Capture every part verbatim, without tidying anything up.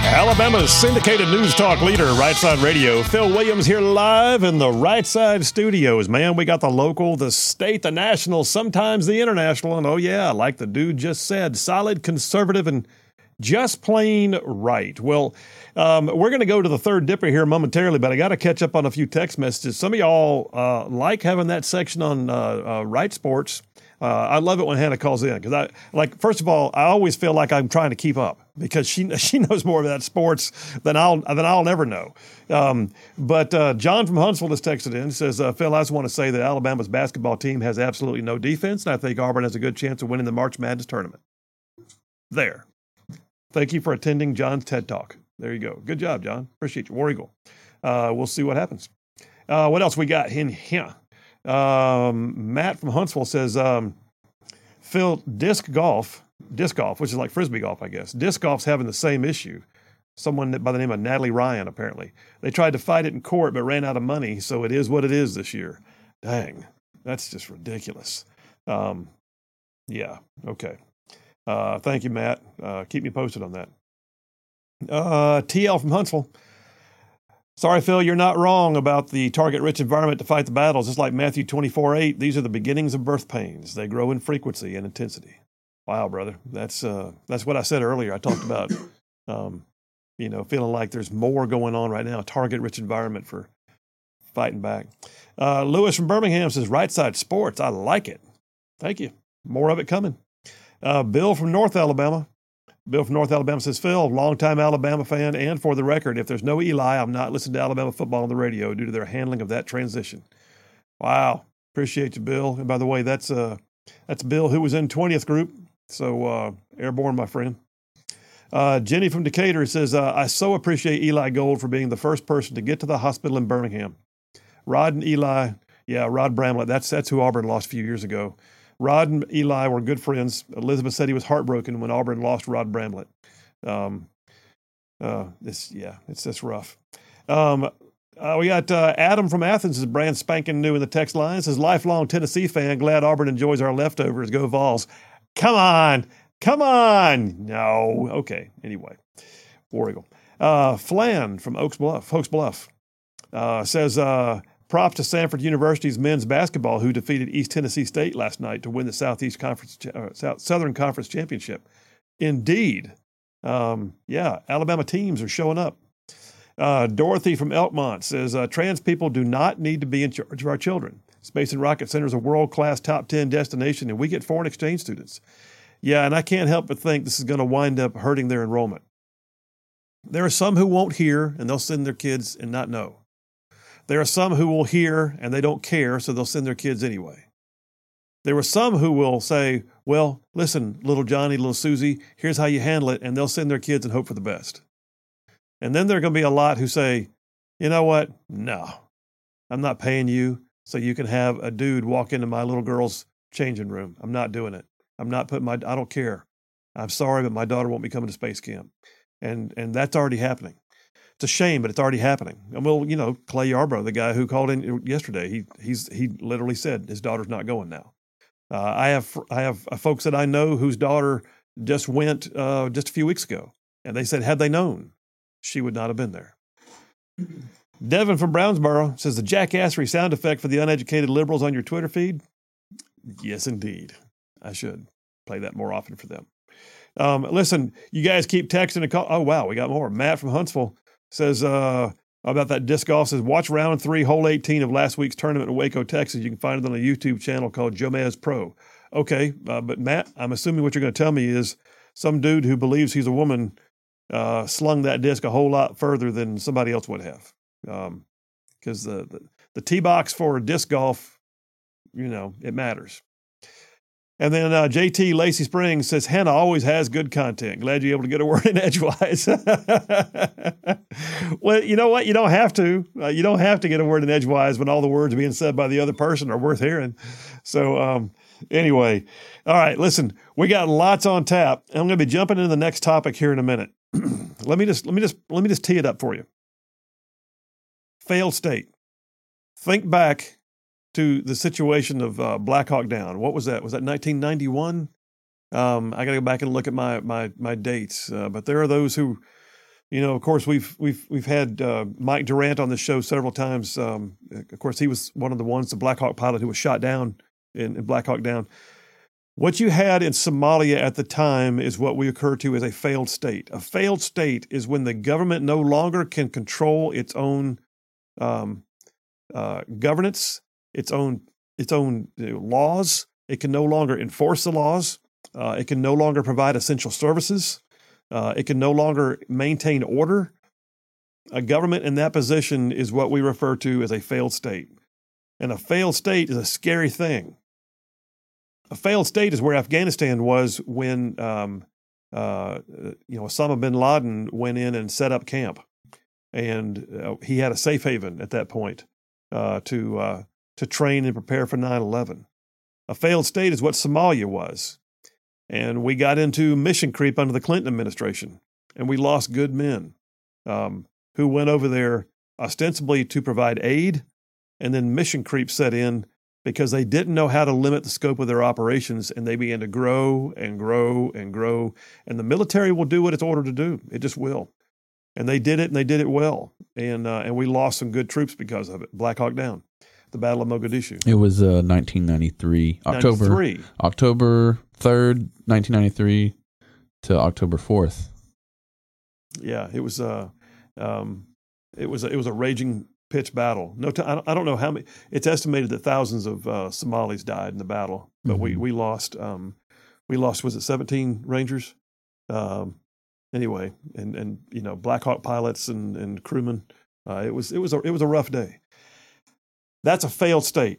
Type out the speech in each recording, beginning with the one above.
Alabama's syndicated news talk leader, Right Side Radio. Phil Williams here live in the Right Side studios. Man, we got the local, the state, the national, sometimes the international. And oh yeah, like the dude just said, solid, conservative, and just plain right. Well, um, we're going to go to the third dipper here momentarily, but I got to catch up on a few text messages. Some of y'all uh, like having that section on uh, uh, Right Sports. Uh, I love it when Hannah calls in because I like. First of all, I always feel like I'm trying to keep up because she she knows more about sports than I'll than I'll never know. Um, but uh, John from Huntsville has texted in. He says, uh, "Phil, I just want to say that Alabama's basketball team has absolutely no defense, and I think Auburn has a good chance of winning the March Madness tournament." There. Thank you for attending John's TED Talk. There you go. Good job, John. Appreciate you. War Eagle. Uh, we'll see what happens. Uh, what else we got in here? Um, Matt from Huntsville says, um, Phil, disc golf, disc golf, which is like Frisbee golf, I guess. Disc golf's having the same issue. Someone by the name of Natalie Ryan, apparently. They tried to fight it in court, but ran out of money, so it is what it is this year. Dang, that's just ridiculous. Um, yeah, okay. Uh, thank you, Matt. Uh, keep me posted on that. Uh, T L from Huntsville. Sorry, Phil, you're not wrong about the target-rich environment to fight the battles. Just like Matthew twenty-four eight, these are the beginnings of birth pains. They grow in frequency and intensity. Wow, brother. That's uh, that's what I said earlier. I talked about, um, you know, feeling like there's more going on right now, a target-rich environment for fighting back. Uh, Lewis from Birmingham says, Right Side Sports, I like it. Thank you. More of it coming. Uh, Bill from North Alabama. Bill from North Alabama says, Phil, longtime Alabama fan, and for the record, if there's no Eli, I'm not listening to Alabama football on the radio due to their handling of that transition. Wow. Appreciate you, Bill. And by the way, that's uh, that's Bill who was in twentieth group. So uh, airborne, my friend. Uh, Jenny from Decatur says, uh, I so appreciate Eli Gold for being the first person to get to the hospital in Birmingham. Rod and Eli, yeah, Rod Bramlett, that's, that's who Auburn lost a few years ago. Rod and Eli were good friends. Elizabeth said he was heartbroken when Auburn lost Rod Bramlett. Um, uh, this, yeah, it's that's rough. Um, uh, we got uh, Adam from Athens is brand spanking new in the text line. Says lifelong Tennessee fan. Glad Auburn enjoys our leftovers. Go Vols! Come on, come on. No, okay. Anyway, War Eagle. Uh, Flan from Oaks Bluff. Oaks Bluff uh, says. Uh, Props to Samford University's men's basketball, who defeated East Tennessee State last night to win the Southeast Conference, uh, South, Southern Conference Championship. Indeed. Um, yeah, Alabama teams are showing up. Uh, Dorothy from Elkmont says, uh, trans people do not need to be in charge of our children. Space and Rocket Center is a world-class top ten destination, and we get foreign exchange students. Yeah, and I can't help but think this is going to wind up hurting their enrollment. There are some who won't hear, and they'll send their kids and not know. There are some who will hear and they don't care, so they'll send their kids anyway. There are some who will say, well, listen, little Johnny, little Susie, here's how you handle it, and they'll send their kids and hope for the best. And then there are going to be a lot who say, you know what? No, I'm not paying you so you can have a dude walk into my little girl's changing room. I'm not doing it. I'm not putting my, I don't care. I'm sorry, but my daughter won't be coming to space camp. And, and that's already happening. It's a shame, but it's already happening. And well, you know, Clay Yarbrough, the guy who called in yesterday, he he's he literally said his daughter's not going now. Uh, I have I have folks that I know whose daughter just went uh, just a few weeks ago, and they said had they known, she would not have been there. Devin from Brownsboro says the jackassery sound effect for the uneducated liberals on your Twitter feed. Yes, indeed, I should play that more often for them. Um, listen, you guys keep texting and call. Oh wow, we got more. Matt from Huntsville says uh, about that disc golf, says, watch round three, hole eighteen of last week's tournament in Waco, Texas. You can find it on a YouTube channel called Jomez Pro. Okay, uh, but Matt, I'm assuming what you're going to tell me is some dude who believes he's a woman uh, slung that disc a whole lot further than somebody else would have. Because um, the, the, the tee box for disc golf, you know, it matters. And then uh, J T Lacey Springs says, Hannah always has good content. Glad you're able to get a word in edgewise. Well, you know what? You don't have to. Uh, you don't have to get a word in edgewise when all the words being said by the other person are worth hearing. So um, anyway, all right, listen, we got lots on tap. And I'm going to be jumping into the next topic here in a minute. let me just let me just let me just tee it up for you. Failed state. Think back to the situation of uh, Black Hawk Down. What was that? Was that nineteen ninety-one? Um, I got to go back and look at my my my dates. Uh, but there are those who You know, of course, we've we've we've had uh, Mike Durant on the show several times. Um, of course, he was one of the ones, the Black Hawk pilot who was shot down in, in Black Hawk Down. What you had in Somalia at the time is what we refer to as a failed state. A failed state is when the government no longer can control its own um, uh, governance, its own its own you know, laws. It can no longer enforce the laws. Uh, it can no longer provide essential services. Uh, it can no longer maintain order. A government in that position is what we refer to as a failed state. And a failed state is a scary thing. A failed state is where Afghanistan was when um, uh, you know Osama bin Laden went in and set up camp. And uh, he had a safe haven at that point uh, to, uh, to train and prepare for nine eleven. A failed state is what Somalia was. And we got into mission creep under the Clinton administration, and we lost good men um, who went over there ostensibly to provide aid, and then mission creep set in because they didn't know how to limit the scope of their operations, and they began to grow and grow and grow. And the military will do what it's ordered to do. It just will. And they did it, and they did it well. And uh, and we lost some good troops because of it. Black Hawk Down. The Battle of Mogadishu. It was uh, nineteen ninety-three, October ninety-three. October third, nineteen ninety-three to October fourth. Yeah, it was uh, um, it was a, it was a raging pitched battle. No, t- I don't, I don't know how many. It's estimated that thousands of uh, Somalis died in the battle, but mm-hmm. we we lost um, we lost was it seventeen Rangers? Um, anyway, and and you know Black Hawk pilots and and crewmen. Uh, it was it was a it was a rough day. That's a failed state.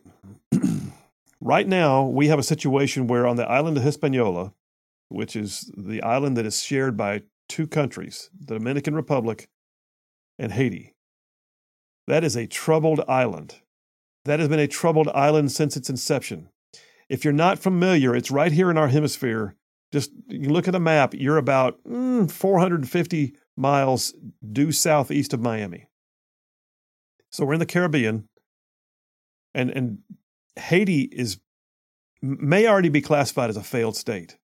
Right now, we have a situation where on the island of Hispaniola, which is the island that is shared by two countries, the Dominican Republic and Haiti, that is a troubled island. That has been a troubled island since its inception. If you're not familiar, it's right here in our hemisphere. Just you look at a map, you're about mm, four hundred fifty miles due southeast of Miami. So we're in the Caribbean. And and Haiti is may already be classified as a failed state.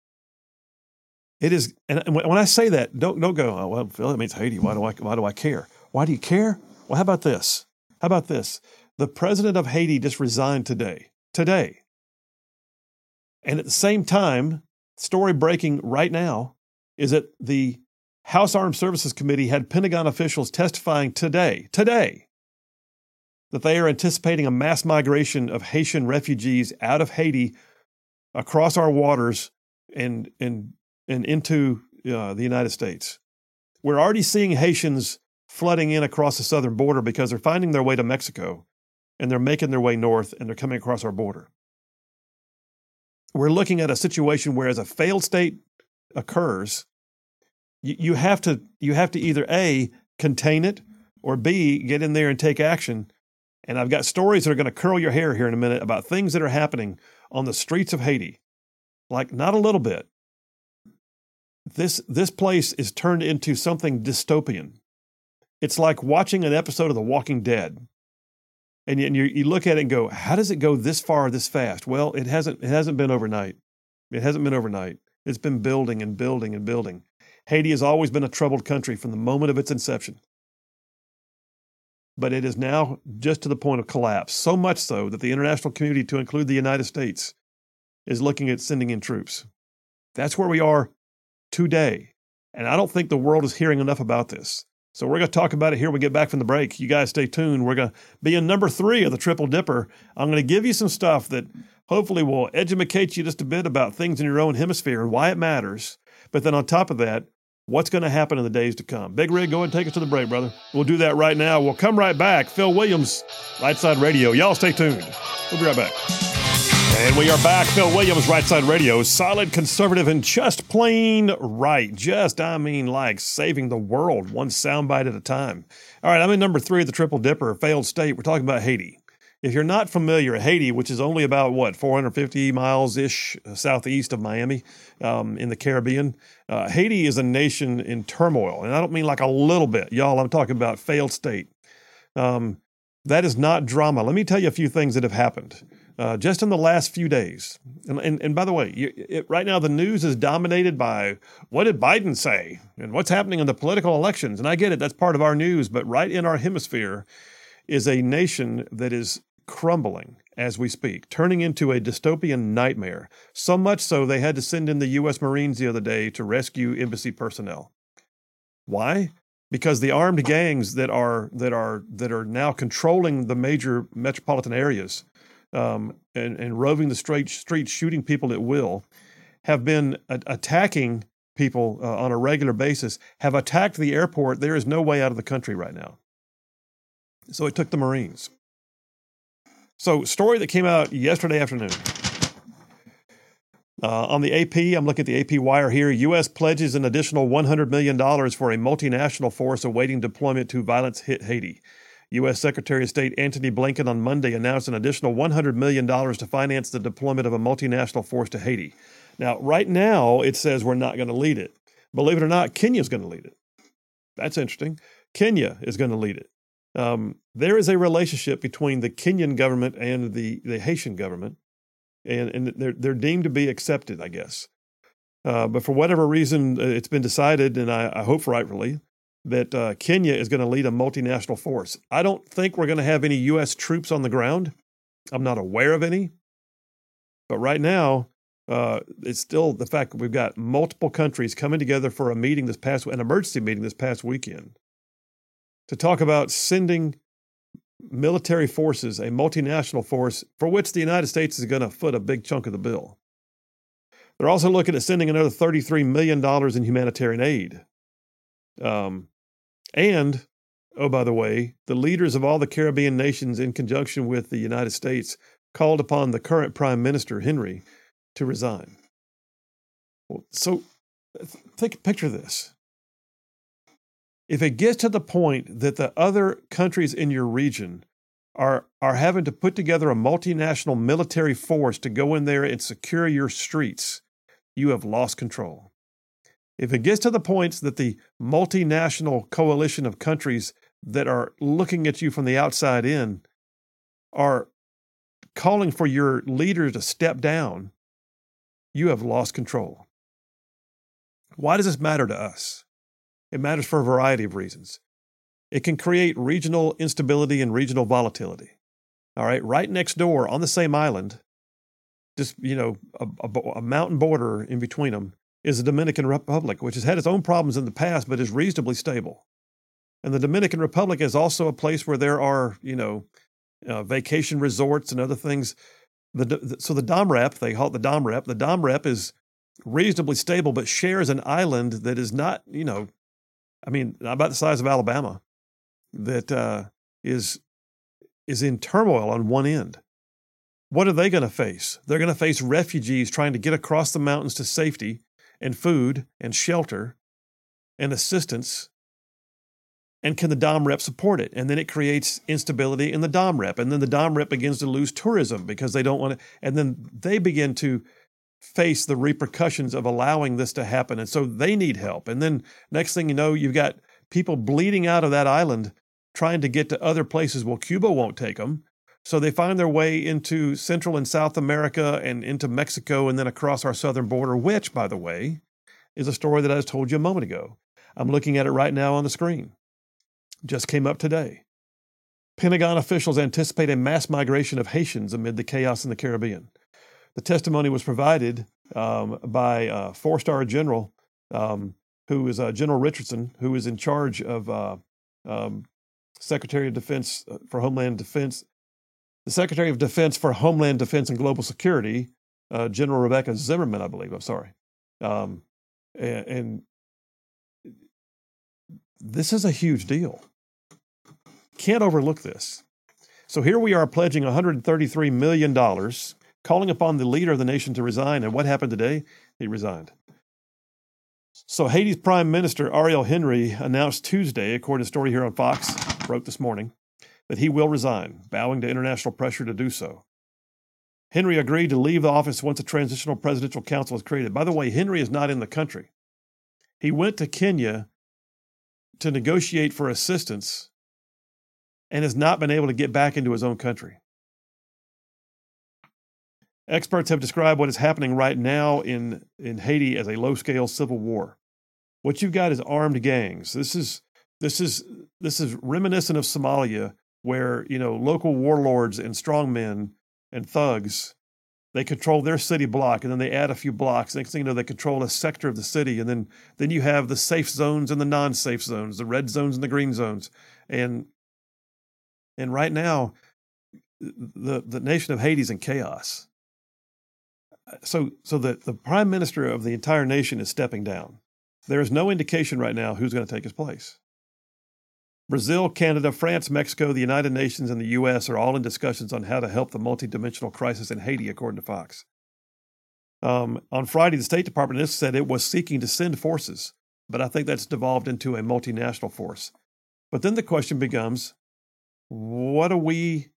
It is, and when I say that, don't don't go, oh, well, Phil, that means Haiti. Why do I why do I care? Why do you care? Well, how about this? How about this? The president of Haiti just resigned today. Today. And at the same time, story breaking right now is that the House Armed Services Committee had Pentagon officials testifying today, today, that they are anticipating a mass migration of Haitian refugees out of Haiti across our waters and and and into uh, the United States. We're already seeing Haitians flooding in across the southern border because they're finding their way to Mexico, and they're making their way north, and they're coming across our border. We're looking at a situation where as a failed state occurs, you, you have to you have to either A, contain it, or B, get in there and take action. And I've got stories that are going to curl your hair here in a minute about things that are happening on the streets of Haiti. Like, not a little bit. This this place is turned into something dystopian. It's like watching an episode of The Walking Dead. And you, and you, you look at it and go, how does it go this far, this fast? Well, it hasn't it hasn't been overnight. It hasn't been overnight. It's been building and building and building. Haiti has always been a troubled country from the moment of its inception. But it is now just to the point of collapse, so much so that the international community, to include the United States, is looking at sending in troops. That's where we are today. And I don't think the world is hearing enough about this. So we're going to talk about it here when we get back from the break. You guys stay tuned. We're going to be in number three of the Triple Dipper. I'm going to give you some stuff that hopefully will educate you just a bit about things in your own hemisphere and why it matters. But then on top of that, what's going to happen in the days to come. Big Rig, go ahead and take us to the break, brother. We'll do that right now. We'll come right back. Phil Williams, Right Side Radio. Y'all stay tuned. We'll be right back. And we are back. Phil Williams, Right Side Radio. Solid, conservative, and just plain right. Just, I mean, like saving the world one soundbite at a time. All right, I'm in number three of the Triple Dipper, failed state. We're talking about Haiti. If you're not familiar, Haiti, which is only about, what, four hundred fifty miles-ish southeast of Miami um, in the Caribbean, uh, Haiti is a nation in turmoil. And I don't mean like a little bit. Y'all, I'm talking about failed state. Um, that is not drama. Let me tell you a few things that have happened. uh, just in the last few days. And, and, and by the way, you, it, right now the news is dominated by what did Biden say and what's happening in the political elections. And I get it, that's part of our news, but right in our hemisphere is a nation that is crumbling as we speak, turning into a dystopian nightmare. So much so they had to send in the U S Marines the other day to rescue embassy personnel. Why? Because the armed gangs that are that are that are now controlling the major metropolitan areas um, and, and roving the straight streets, shooting people at will, have been a- attacking people uh, on a regular basis, have attacked the airport. There is no way out of the country right now. So it took the Marines. So, story that came out yesterday afternoon. Uh, on the A P, I'm looking at the A P wire here. U S pledges an additional one hundred million dollars for a multinational force awaiting deployment to violence-hit Haiti. U S Secretary of State Antony Blinken on Monday announced an additional one hundred million dollars to finance the deployment of a multinational force to Haiti. Now, right now, it says we're not going to lead it. Believe it or not, Kenya's going to lead it. That's interesting. Kenya is going to lead it. Um, there is a relationship between the Kenyan government and the, the Haitian government, and, and they're, they're deemed to be accepted, I guess. Uh, but for whatever reason, it's been decided, and I, I hope rightfully, that uh, Kenya is going to lead a multinational force. I don't think we're going to have any U S troops on the ground. I'm not aware of any. But right now, uh, it's still the fact that we've got multiple countries coming together for a meeting this past, an emergency meeting this past weekend, to talk about sending military forces, a multinational force, for which the United States is going to foot a big chunk of the bill. They're also looking at sending another thirty-three million dollars in humanitarian aid. Um, and, oh, by the way, the leaders of all the Caribbean nations, in conjunction with the United States, called upon the current Prime Minister, Henry, to resign. Well, so think, picture this. If it gets to the point that the other countries in your region are, are having to put together a multinational military force to go in there and secure your streets, you have lost control. If it gets to the points that the multinational coalition of countries that are looking at you from the outside in are calling for your leader to step down, you have lost control. Why does this matter to us? It matters for a variety of reasons. It can create regional instability and regional volatility. All right, right next door on the same island, just, you know, a, a, a mountain border in between them, is the Dominican Republic, which has had its own problems in the past, but is reasonably stable. And the Dominican Republic is also a place where there are, you know, uh, vacation resorts and other things. The, the, so the DOMREP, they call it the DOMREP, the DOMREP is reasonably stable, but shares an island that is not, you know, I mean, about the size of Alabama, that uh, is is in turmoil on one end. What are they going to face? They're going to face refugees trying to get across the mountains to safety and food and shelter and assistance. And can the DOMREP support it? And then it creates instability in the DOMREP. And then the DOMREP begins to lose tourism because they don't want to. And then they begin to face the repercussions of allowing this to happen. And so they need help. And then next thing you know, you've got people bleeding out of that island trying to get to other places. Well, Cuba won't take them. So they find their way into Central and South America and into Mexico and then across our southern border, which, by the way, is a story that I just told you a moment ago. I'm looking at it right now on the screen. Just came up today. Pentagon officials anticipate a mass migration of Haitians amid the chaos in the Caribbean. The testimony was provided um, by a four-star general um, who is uh, General Richardson, who is in charge of uh, um, Secretary of Defense for Homeland Defense, the Secretary of Defense for Homeland Defense and Global Security, uh, General Rebecca Zimmerman, I believe. I'm sorry. Um, and, and this is a huge deal. Can't overlook this. So here we are pledging one hundred thirty-three million dollars, calling upon the leader of the nation to resign. And what happened today? He resigned. So Haiti's Prime Minister, Ariel Henry, announced Tuesday, according to a story here on Fox, wrote this morning, that he will resign, bowing to international pressure to do so. Henry agreed to leave the office once a transitional presidential council is created. By the way, Henry is not in the country. He went to Kenya to negotiate for assistance and has not been able to get back into his own country. Experts have described what is happening right now in, in Haiti as a low-scale civil war. What you've got is armed gangs. This is this is this is reminiscent of Somalia, where you know local warlords and strongmen and thugs, they control their city block, and then they add a few blocks. Next thing you know, they control a sector of the city, and then then you have the safe zones and the non-safe zones, the red zones and the green zones, and and right now, the the nation of Haiti is in chaos. So so the the prime minister of the entire nation is stepping down. There is no indication right now who's going to take his place. Brazil, Canada, France, Mexico, the United Nations, and the U S are all in discussions on how to help the multidimensional crisis in Haiti, according to Fox. Um, on Friday, the State Department said it was seeking to send forces, but I think that's devolved into a multinational force. But then the question becomes, what do we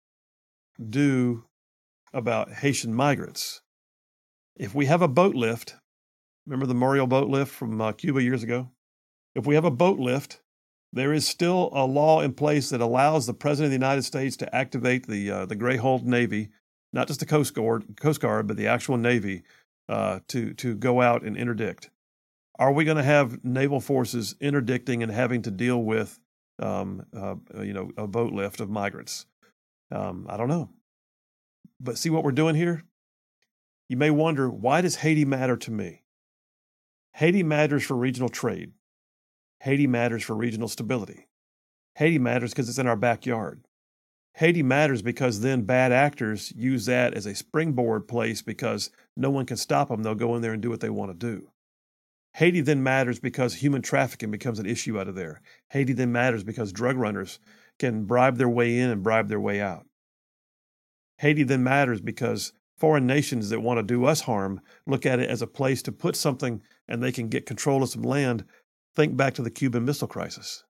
do about Haitian migrants? If we have a boat lift, remember the Muriel boat lift from uh, Cuba years ago? If we have a boat lift, there is still a law in place that allows the President of the United States to activate the uh, the gray-hulled Navy, not just the Coast Guard, Coast Guard, but the actual Navy, uh, to to go out and interdict. Are we going to have naval forces interdicting and having to deal with, um, uh, you know, a boat lift of migrants? Um, I don't know. But see what we're doing here? You may wonder, why does Haiti matter to me? Haiti matters for regional trade. Haiti matters for regional stability. Haiti matters because it's in our backyard. Haiti matters because then bad actors use that as a springboard place because no one can stop them. They'll go in there and do what they want to do. Haiti then matters because human trafficking becomes an issue out of there. Haiti then matters because drug runners can bribe their way in and bribe their way out. Haiti then matters because foreign nations that want to do us harm look at it as a place to put something and they can get control of some land. Think back to the Cuban Missile Crisis.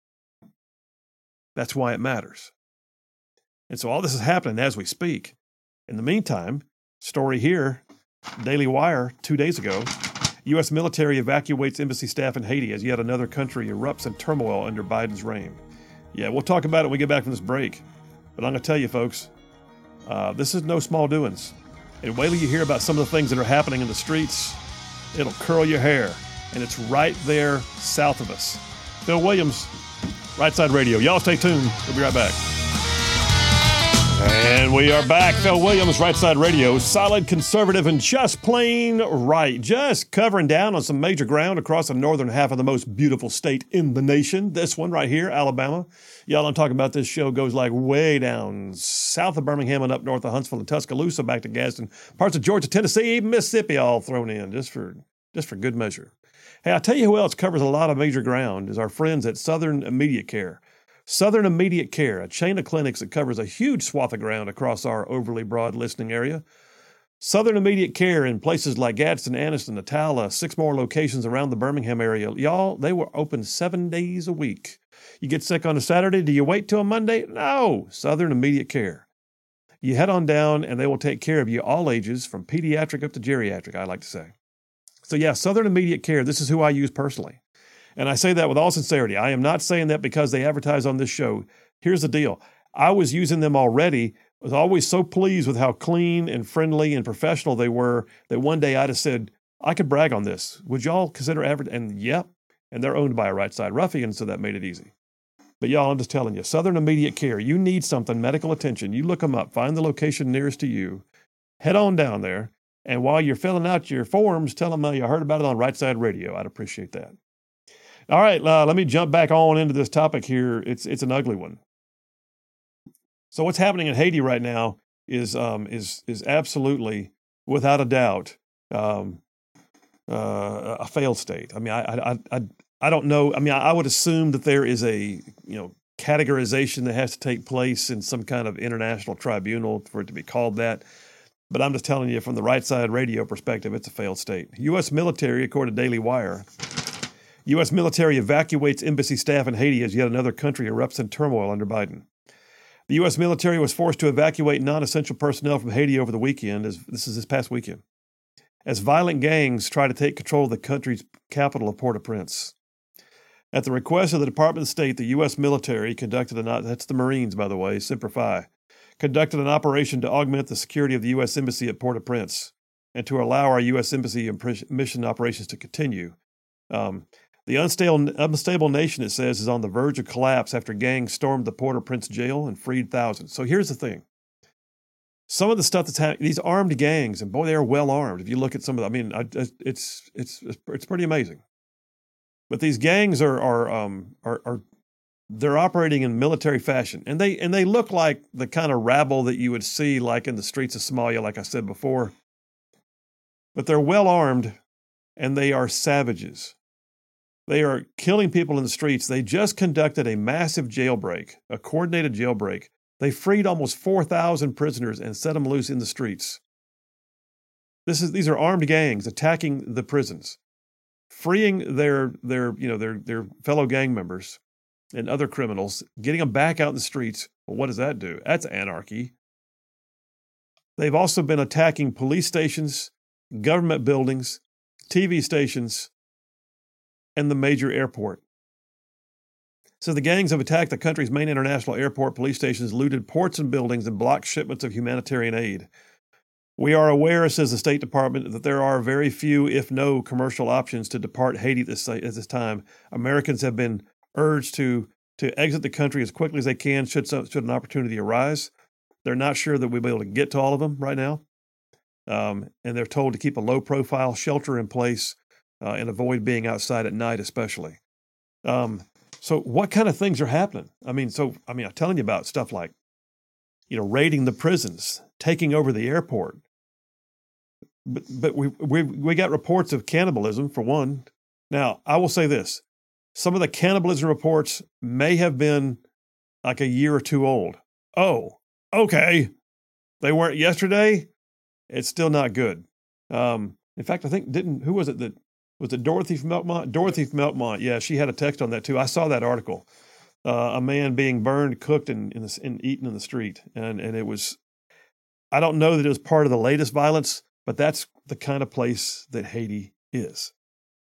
That's why it matters. And so all this is happening as we speak. In the meantime, story here, Daily Wire, two days ago, U S military evacuates embassy staff in Haiti as yet another country erupts in turmoil under Biden's reign. Yeah, we'll talk about it when we get back from this break. But I'm going to tell you, folks, uh, this is no small doings. And wait till you hear about some of the things that are happening in the streets. It'll curl your hair. And it's right there south of us. Phil Williams, Right Side Radio. Y'all stay tuned. We'll be right back. And we are back. Phil Williams, Right Side Radio. Solid, conservative, and just plain right. Just covering down on some major ground across the northern half of the most beautiful state in the nation. This one right here, Alabama. Y'all, I'm talking about this show goes like way down south of Birmingham and up north of Huntsville and Tuscaloosa, back to Gadsden, parts of Georgia, Tennessee, even Mississippi, all thrown in just for just for good measure. Hey, I'll tell you who else covers a lot of major ground is our friends at Southern Immediate Care. Southern Immediate Care, a chain of clinics that covers a huge swath of ground across our overly broad listening area. Southern Immediate Care in places like Gadsden, Anniston, Atala, six more locations around the Birmingham area. Y'all, they were open seven days a week. You get sick on a Saturday, do you wait till a Monday? No, Southern Immediate Care. You head on down and they will take care of you all ages, from pediatric up to geriatric, I like to say. So yeah, Southern Immediate Care, this is who I use personally. And I say that with all sincerity. I am not saying that because they advertise on this show. Here's the deal. I was using them already. I was always so pleased with how clean and friendly and professional they were that one day I'd have said, I could brag on this. Would y'all consider advertising? And yep. And they're owned by a Right Side Ruffian, so that made it easy. But y'all, I'm just telling you, Southern Immediate Care, you need something, medical attention. You look them up, find the location nearest to you, head on down there. And while you're filling out your forms, tell them uh, you heard about it on Right Side Radio. I'd appreciate that. All right, uh, let me jump back on into this topic here. It's it's an ugly one. So what's happening in Haiti right now is um, is is absolutely, without a doubt, um, uh, a failed state. I mean, I I I I don't know. I mean, I, I would assume that there is a you know categorization that has to take place in some kind of international tribunal for it to be called that. But I'm just telling you, from the Right Side Radio perspective, it's a failed state. U S military, according to Daily Wire, U S military evacuates embassy staff in Haiti as yet another country erupts in turmoil under Biden. The U S military was forced to evacuate non-essential personnel from Haiti over the weekend, as this is this past weekend, as violent gangs try to take control of the country's capital of Port-au-Prince. At the request of the Department of State, the U S military conducted a, that's the Marines, by the way, Semper Fi, conducted an operation to augment the security of the U S Embassy at Port-au-Prince and to allow our U S Embassy and mission operations to continue. Um, the unstable, unstable nation, it says, is on the verge of collapse after gangs stormed the Port-au-Prince jail and freed thousands. So here's the thing. Some of the stuff that's happening, these armed gangs, and boy, they are well armed. If you look at some of them, I mean, I, it's, it's, it's pretty amazing. But these gangs are, are, um, are, are, they're operating in military fashion, and they, and they look like the kind of rabble that you would see like in the streets of Somalia, like I said before. But they're well armed, and they are savages. They are killing people in the streets. They just conducted a massive jailbreak, a coordinated jailbreak. They freed almost four thousand prisoners and set them loose in the streets. This is, these are armed gangs attacking the prisons, freeing their, their, you know, their, their fellow gang members and other criminals, getting them back out in the streets. Well, what does that do? That's anarchy. They've also been attacking police stations, government buildings, T V stations, and the major airport. So the gangs have attacked the country's main international airport, police stations, looted ports and buildings, and blocked shipments of humanitarian aid. We are aware, says the State Department, that there are very few, if no, commercial options to depart Haiti at this, at this time. Americans have been urged to, to exit the country as quickly as they can should, should an opportunity arise. They're not sure that we'll be able to get to all of them right now. Um, and they're told to keep a low-profile shelter in place uh, and avoid being outside at night especially. Um, so what kind of things are happening? I mean, so, I mean, I'm telling you about stuff like, you know, raiding the prisons, taking over the airport. But, but we, we, we got reports of cannibalism, for one. Now, I will say this. Some of the cannibalism reports may have been like a year or two old. Oh, okay. They weren't yesterday. It's still not good. Um, in fact, I think didn't who was it that was it Dorothy from Elkmont? Dorothy from Elkmont. Yeah, she had a text on that too. I saw that article. Uh, a man being burned, cooked, and, and, and eaten in the street, and and it was. I don't know that it was part of the latest violence, but that's the kind of place that Haiti is.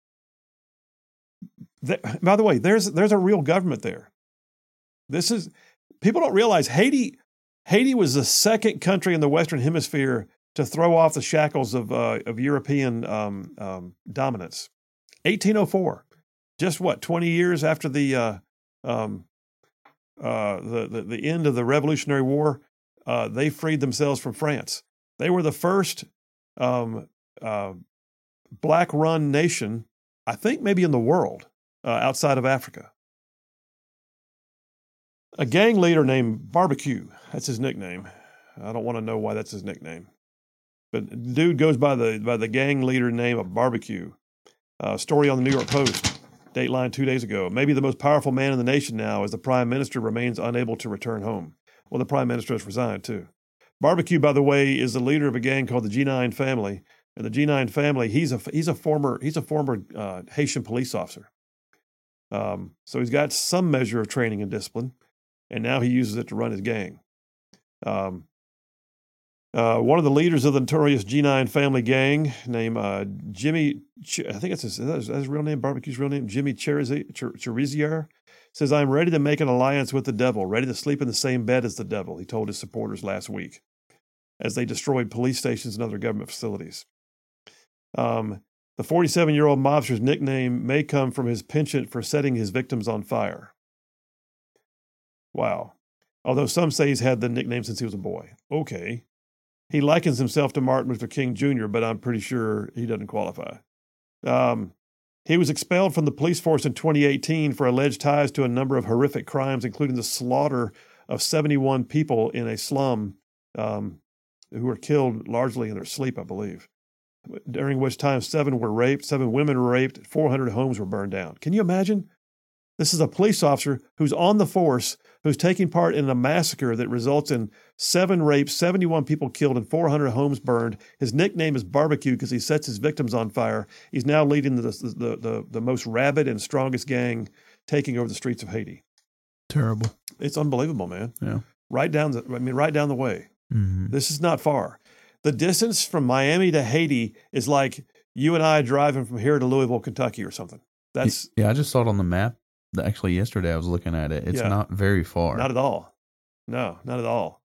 That, by the way, there's there's a real government there. This is people don't realize Haiti. Haiti was the second country in the Western Hemisphere to throw off the shackles of uh, of European um, um, dominance. eighteen oh four, just what, twenty years after the uh, um, uh, the, the the end of the Revolutionary War, uh, they freed themselves from France. They were the first um, uh, black-run nation, I think, maybe in the world uh, outside of Africa. A gang leader named Barbecue, that's his nickname. I don't want to know why that's his nickname. But dude goes by the by the gang leader name of Barbecue. Uh, story on the New York Post, Dateline two days ago. Maybe the most powerful man in the nation now as the prime minister remains unable to return home. Well, the prime minister has resigned too. Barbecue, by the way, is the leader of a gang called the G nine Family. And the G nine Family, he's a he's a former he's a former uh, Haitian police officer. Um, so he's got some measure of training and discipline, and now he uses it to run his gang. Um, Uh, one of the leaders of the notorious G nine Family gang, named uh, Jimmy, Ch- I think that's his, that's his real name, Barbecue's real name, Jimmy Cherizier, says, "I'm ready to make an alliance with the devil, ready to sleep in the same bed as the devil," he told his supporters last week, as they destroyed police stations and other government facilities. Um, the forty-seven-year-old mobster's nickname may come from his penchant for setting his victims on fire. Wow. Although some say he's had the nickname since he was a boy. Okay. He likens himself to Martin Luther King Junior, but I'm pretty sure he doesn't qualify. Um, he was expelled from the police force in twenty eighteen for alleged ties to a number of horrific crimes, including the slaughter of seventy-one people in a slum um, who were killed largely in their sleep, I believe, during which time seven were raped, seven women were raped, four hundred homes were burned down. Can you imagine? This is a police officer who's on the force, who's taking part in a massacre that results in seven rapes, seventy-one people killed, and four hundred homes burned. His nickname is Barbecue because he sets his victims on fire. He's now leading the, the, the, the most rabid and strongest gang taking over the streets of Haiti. Terrible. It's unbelievable, man. Yeah. Right down the, I mean, right down the way. Mm-hmm. This is not far. The distance from Miami to Haiti is like you and I driving from here to Louisville, Kentucky or something. That's Yeah, I just saw it on the map. Actually, yesterday I was looking at it. It's Yeah. not very far. Not at all. No, not at all.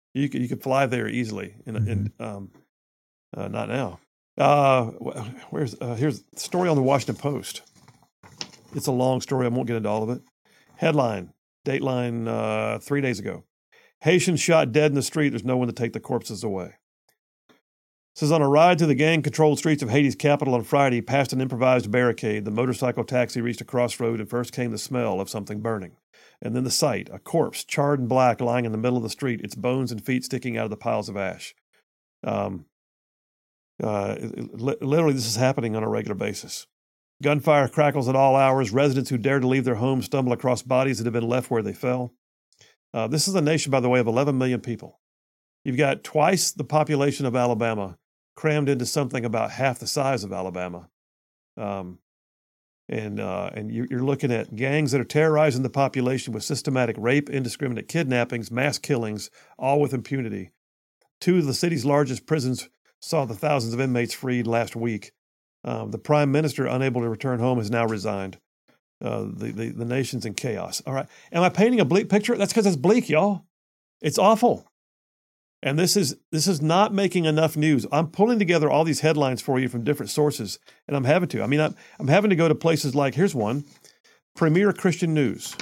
You could you could fly there easily, and Mm-hmm. um, uh, not now. Uh, where's uh, here's the story on the Washington Post. It's a long story. I won't get into all of it. Headline, Dateline, uh, three days ago. Haitians shot dead in the street. There's no one to take the corpses away. This is on a ride to the gang-controlled streets of Haiti's capital on Friday, past an improvised barricade. The motorcycle taxi reached a crossroad, and first came the smell of something burning. And then the sight, a corpse, charred and black, lying in the middle of the street, its bones and feet sticking out of the piles of ash. Um, uh, literally, this is happening on a regular basis. Gunfire crackles at all hours. Residents who dare to leave their homes stumble across bodies that have been left where they fell. Uh, this is a nation, by the way, of eleven million people. You've got twice the population of Alabama crammed into something about half the size of Alabama. Um, and uh, and you're looking at gangs that are terrorizing the population with systematic rape, indiscriminate kidnappings, mass killings, all with impunity. Two of the city's largest prisons saw the thousands of inmates freed last week. Um, the prime minister, unable to return home, has now resigned. Uh, the, the, the nation's in chaos. All right. Am I painting a bleak picture? That's because it's bleak, y'all. It's awful. And this is this is not making enough news. I'm pulling together all these headlines for you from different sources, and I'm having to. I mean, I'm, I'm having to go to places like, here's one, Premier Christian News.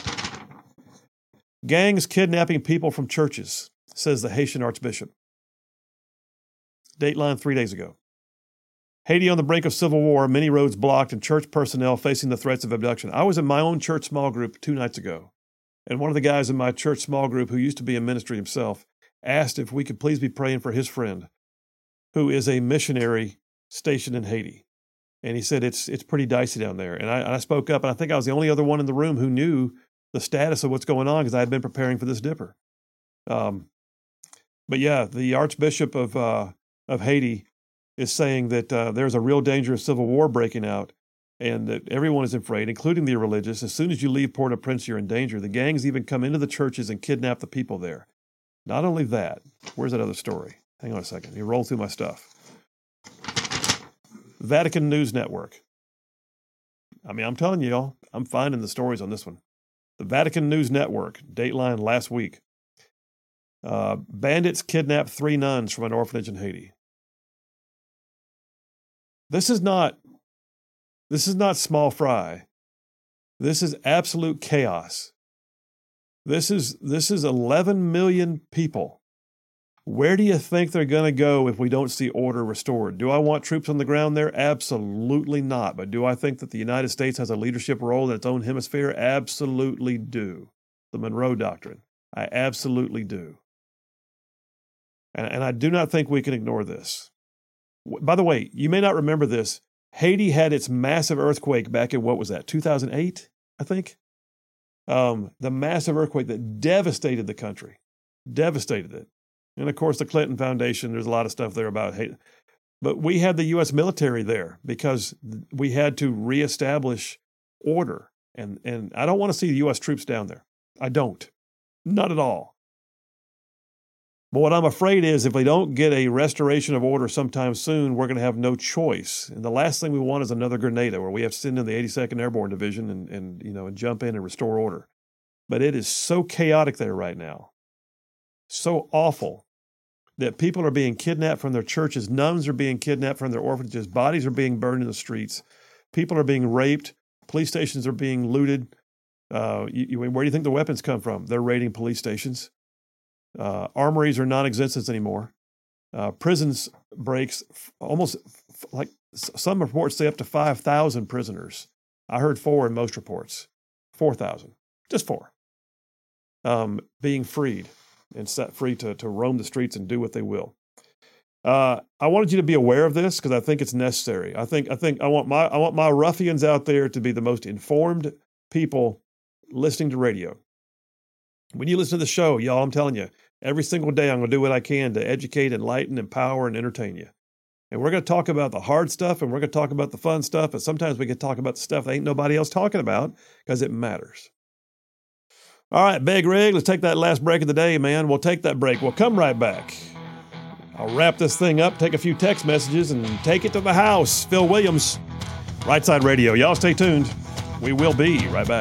Gangs kidnapping people from churches, says the Haitian Archbishop. Dateline three days ago. Haiti on the brink of civil war, many roads blocked, and church personnel facing the threats of abduction. I was in my own church small group two nights ago, and one of the guys in my church small group, who used to be in ministry himself, asked if we could please be praying for his friend, who is a missionary stationed in Haiti. And he said it's it's pretty dicey down there. And I, I spoke up, and I think I was the only other one in the room who knew the status of what's going on because I had been preparing for this dipper. Um, but yeah, the Archbishop of uh, of Haiti is saying that uh, there's a real danger of civil war breaking out, and that everyone is afraid, including the religious. As soon as you leave Port-au-Prince, you're in danger. The gangs even come into the churches and kidnap the people there. Not only that, where's that other story? Hang on a second. Let me roll through my stuff. Vatican News Network. I mean, I'm telling you, y'all, I'm finding the stories on this one. The Vatican News Network, Dateline last week. Uh, bandits kidnapped three nuns from an orphanage in Haiti. This is not, this is not small fry. This is absolute chaos. This is this is eleven million people. Where do you think they're going to go if we don't see order restored? Do I want troops on the ground there? Absolutely not. But do I think that the United States has a leadership role in its own hemisphere? Absolutely do. The Monroe Doctrine. I absolutely do. And, and I do not think we can ignore this. By the way, you may not remember this. Haiti had its massive earthquake back in, what was that, two thousand eight, I think? Um, the massive earthquake that devastated the country, devastated it. And of course, the Clinton Foundation, there's a lot of stuff there about Haiti. But we had the U S military there because we had to reestablish order. And, and I don't want to see the U S troops down there. I don't. Not at all. But what I'm afraid is if we don't get a restoration of order sometime soon, we're going to have no choice. And the last thing we want is another Grenada where we have to send in the eighty-second Airborne Division and, and, you know, and jump in and restore order. But it is so chaotic there right now, so awful, that people are being kidnapped from their churches. Nuns are being kidnapped from their orphanages. Bodies are being burned in the streets. People are being raped. Police stations are being looted. Uh, you, you, where do you think the weapons come from? They're raiding police stations. Uh, armories are non-existent anymore. Uh, prisons breaks f- almost f- like s- some reports say up to five thousand prisoners. I heard four in most reports. four thousand. Just four. Um, being freed and set free to, to roam the streets and do what they will. Uh, I wanted you to be aware of this because I think it's necessary. I think I think I want my I want my ruffians out there to be the most informed people listening to radio. When you listen to the show, y'all, I'm telling you, every single day I'm going to do what I can to educate, enlighten, empower, and entertain you. And we're going to talk about the hard stuff, and we're going to talk about the fun stuff, and sometimes we can talk about the stuff that ain't nobody else talking about because it matters. All right, Big Rig, let's take that last break of the day, man. We'll take that break. We'll come right back. I'll wrap this thing up, take a few text messages, and take it to the house. Phil Williams, Right Side Radio. Y'all stay tuned. We will be right back.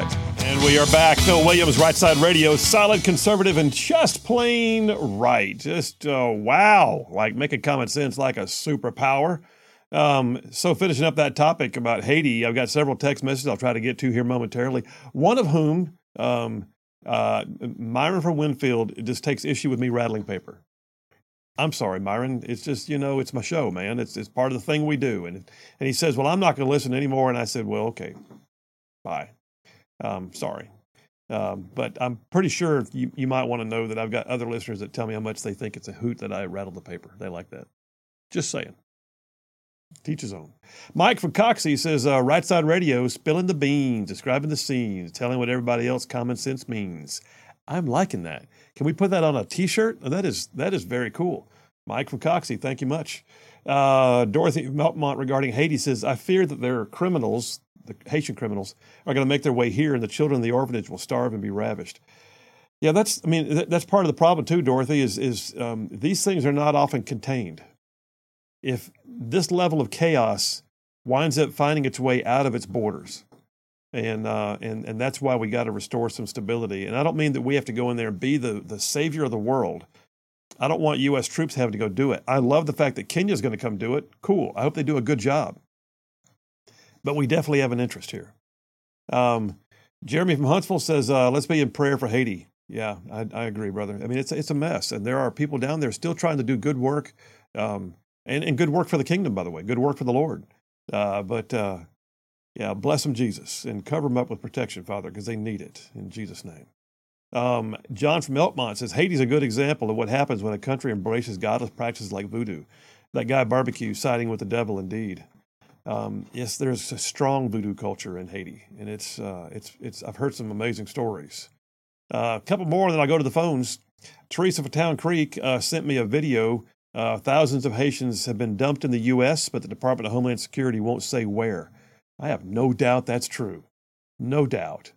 And we are back. Phil Williams, Right Side Radio, solid conservative and just plain right. Just, uh, wow, like making common sense like a superpower. Um, so finishing up that topic about Haiti, I've got several text messages I'll try to get to here momentarily. One of whom, um, uh, Myron from Winfield, just takes issue with me rattling paper. I'm sorry, Myron. It's just, you know, it's my show, man. It's it's part of the thing we do. And and he says, well, I'm not going to listen anymore. And I said, well, okay, bye. Um, sorry. Um, but I'm pretty sure you, you might want to know that I've got other listeners that tell me how much they think it's a hoot that I rattled the paper. They like that. Just saying. Teach his own. Mike from Coxie says, uh, Right Side Radio, spilling the beans, describing the scenes, telling what everybody else common sense means. I'm liking that. Can we put that on a T-shirt? Oh, that is that is very cool. Mike from Coxie, thank you much. Uh, Dorothy Meltmont regarding Haiti says, I fear that there are criminals, the Haitian criminals, are going to make their way here and the children in the orphanage will starve and be ravished. Yeah, that's, I mean, th- that's part of the problem too, Dorothy, is, is um, these things are not often contained. If this level of chaos winds up finding its way out of its borders, and uh, and and that's why we got to restore some stability. And I don't mean that we have to go in there and be the, the savior of the world. I don't want U S troops having to go do it. I love the fact that Kenya's going to come do it. Cool. I hope they do a good job. But we definitely have an interest here. Um, Jeremy from Huntsville says, uh, let's be in prayer for Haiti. Yeah, I, I agree, brother. I mean, it's it's a mess, and there are people down there still trying to do good work, um, and, and good work for the kingdom, by the way, good work for the Lord. Uh, but, uh, yeah, bless them, Jesus, and cover them up with protection, Father, because they need it, in Jesus' name. Um, John from Elkmont says, Haiti's a good example of what happens when a country embraces godless practices like voodoo. That guy Barbecue siding with the devil, indeed. Um, yes, there's a strong voodoo culture in Haiti, and it's uh, it's it's. I've heard some amazing stories. Uh, a couple more, then I'll go to the phones. Teresa from Town Creek uh, sent me a video. Uh, thousands of Haitians have been dumped in the U S, but the Department of Homeland Security won't say where. I have no doubt that's true. No doubt.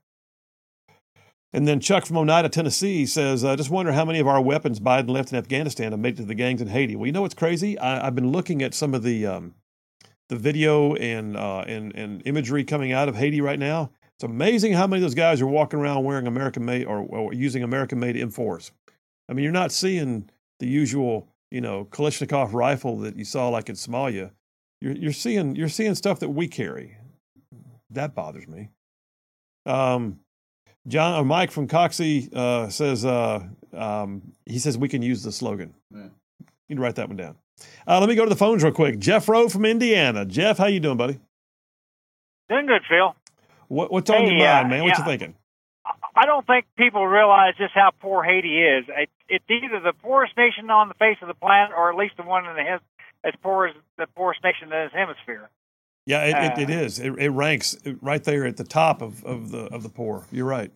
And then Chuck from Oneida, Tennessee says, I just wonder how many of our weapons Biden left in Afghanistan have made it to the gangs in Haiti. Well, you know what's crazy? I, I've been looking at some of the um, the video and, uh, and and imagery coming out of Haiti right now. It's amazing how many of those guys are walking around wearing American-made or, or using American-made M fours. I mean, you're not seeing the usual, you know, Kalashnikov rifle that you saw like in Somalia. You're you're seeing you're seeing stuff that we carry. That bothers me. Um, John or Mike from Coxie uh, says uh, um, he says we can use the slogan. Yeah. You can write that one down. Uh, let me go to the phones real quick. Jeff Rowe from Indiana. Jeff, how you doing, buddy? Doing good, Phil. What, what's on hey, your mind, uh, man? What yeah, you thinking? I don't think people realize just how poor Haiti is. It, it's either the poorest nation on the face of the planet, or at least the one in the as, as poor as the poorest nation in this hemisphere. Yeah, it, uh, it, it is. It, it ranks right there at the top of, of the of the poor. You're right.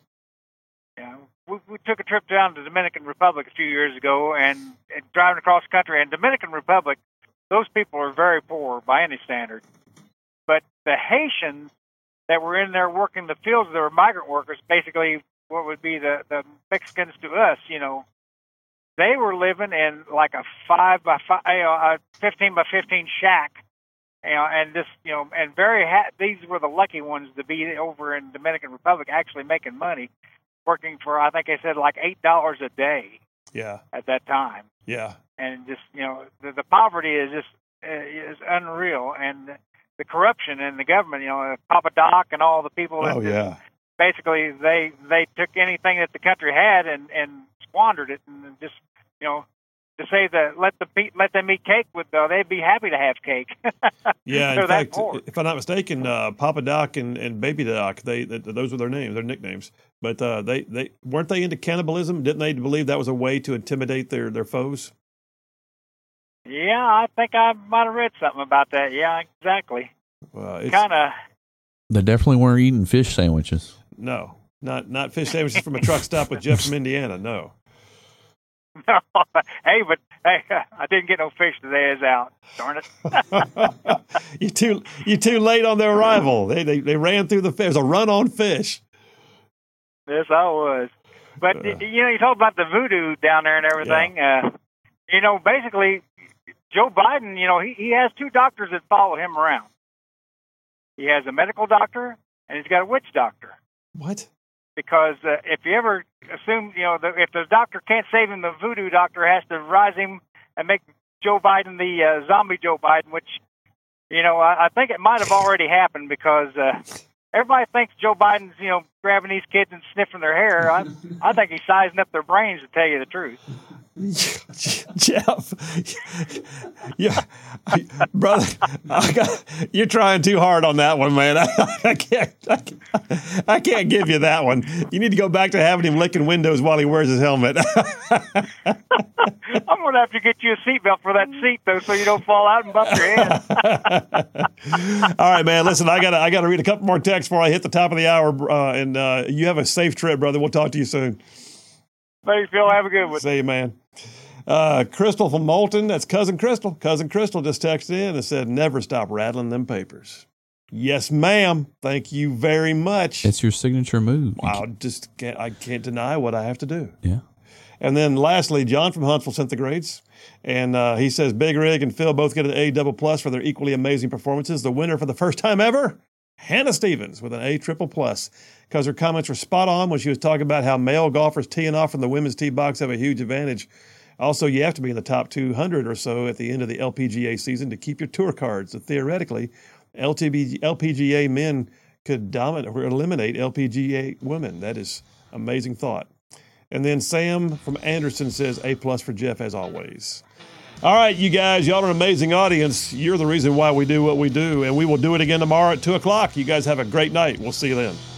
Yeah, we, we took a trip down to the Dominican Republic a few years ago, and, and driving across the country. And Dominican Republic, those people are very poor by any standard. But the Haitians that were in there working the fields, they were migrant workers, basically what would be the, the Mexicans to us, you know. They were living in like a five by five, you know, a fifteen by fifteen shack, you know, and this, you know, and very ha- these were the lucky ones to be over in Dominican Republic actually making money, working for, I think I said like eight dollars a day. Yeah. At that time. Yeah. And just, you know, the, the poverty is just uh, is unreal, and the corruption in the government, you know, Papa Doc and all the people. Oh, that yeah. Basically, they they took anything that the country had and, and squandered it, and just, you know, to say that let the let them eat cake with, uh, they'd be happy to have cake. Yeah, in fact, poor. If I'm not mistaken, uh, Papa Doc and, and Baby Doc, they, they those were their names, their nicknames. But uh, they they weren't they into cannibalism? Didn't they believe that was a way to intimidate their, their foes? Yeah, I think I might have read something about that. Yeah, exactly. Well, it's kind of. They definitely weren't eating fish sandwiches. No, not not fish sandwiches from a truck stop with Jeff from Indiana. No. No, hey, but hey, I didn't get no fish today. Is out. Darn it! you too you too late on their arrival. They they they ran through the fish. It was a run on fish. Yes, I was. But uh, you know, you talk about the voodoo down there and everything. Yeah. Uh, you know, basically, Joe Biden. You know, he he has two doctors that follow him around. He has a medical doctor and he's got a witch doctor. What? because uh, if you ever assume, you know, the, if the doctor can't save him, the voodoo doctor has to rise him and make Joe Biden the uh, zombie Joe Biden, which, you know, I, I think it might have already happened because uh, everybody thinks Joe Biden's, you know, grabbing these kids and sniffing their hair. I, I think he's sizing up their brains, to tell you the truth. Jeff, yeah, brother, I got, you're trying too hard on that one, man. I, I can't, I can't, I can't give you that one. You need to go back to having him licking windows while he wears his helmet. I'm gonna have to get you a seatbelt for that seat, though, so you don't fall out and bump your head. All right, man. Listen, I gotta, I gotta read a couple more texts before I hit the top of the hour. Uh, and uh, you have a safe trip, brother. We'll talk to you soon. Thanks, Phil. Have a good one. See you, man. Uh, Crystal from Moulton, that's Cousin Crystal. Cousin Crystal just texted in and said, never stop rattling them papers. Yes, ma'am. Thank you very much. It's your signature move. Wow, just can't, I can't deny what I have to do. Yeah. And then lastly, John from Huntsville sent the grades. And uh, he says, Big Rig and Phil both get an A double plus for their equally amazing performances. The winner for the first time ever, Hannah Stevens with an A triple plus, because her comments were spot on when she was talking about how male golfers teeing off from the women's tee box have a huge advantage. Also, you have to be in the top two hundred or so at the end of the L P G A season to keep your tour cards. So theoretically, L P G A men could dominate or eliminate L P G A women. That is amazing thought. And then Sam from Anderson says A plus for Jeff as always. All right, you guys, y'all are an amazing audience. You're the reason why we do what we do, and we will do it again tomorrow at two o'clock. You guys have a great night. We'll see you then.